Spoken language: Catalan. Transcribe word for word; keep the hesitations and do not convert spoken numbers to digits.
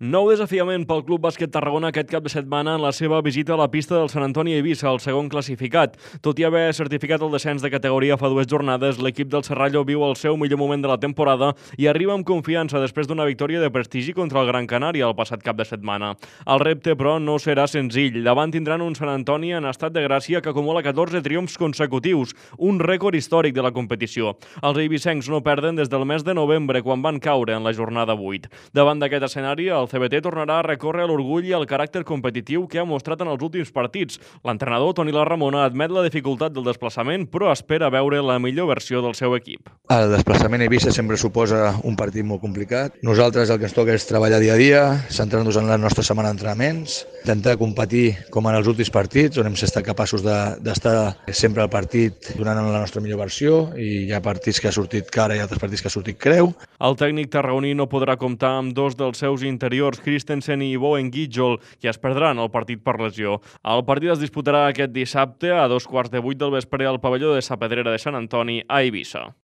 Nou desafiament pel Club Bàsquet Tarragona aquest cap de setmana en la seva visita a la pista del Sant Antoni a Eivissa, el segon classificat. Tot i haver certificat el descens de categoria fa dues jornades, l'equip del Serrallo viu el seu millor moment de la temporada i arriba amb confiança després d'una victòria de prestigi contra el Gran Canària el passat cap de setmana. El repte, però, no serà senzill. Davant tindran un Sant Antoni en estat de gràcia que acumula catorze triomfs consecutius, un rècord històric de la competició. Els eivissencs no perden des del mes de novembre, quan van caure en la jornada vuit. Davant d'aquest escenari, el C B T tornarà a recórrer a l'orgull i al caràcter competitiu que ha mostrat en els últims partits. L'entrenador, Toni Larramona, admet la dificultat del desplaçament, però espera veure la millor versió del seu equip. El desplaçament a Eivissa sempre suposa un partit molt complicat. Nosaltres el que ens toca és treballar dia a dia, centrar-nos en la nostra setmana d'entrenaments, intentar competir com en els últims partits, on hem estat capaços d'estar de, sempre al partit donant la nostra millor versió, i hi ha partits que ha sortit cara i altres partits que ha sortit creu. El tècnic tarragoní no podrà comptar amb dos dels seus interiors, Christensen i Bowen Gijol, que es perdran el partit per lesió. El partit es disputarà aquest dissabte a dos quarts de vuit del vespre al pavelló de Sa Pedrera de Sant Antoni a Eivissa.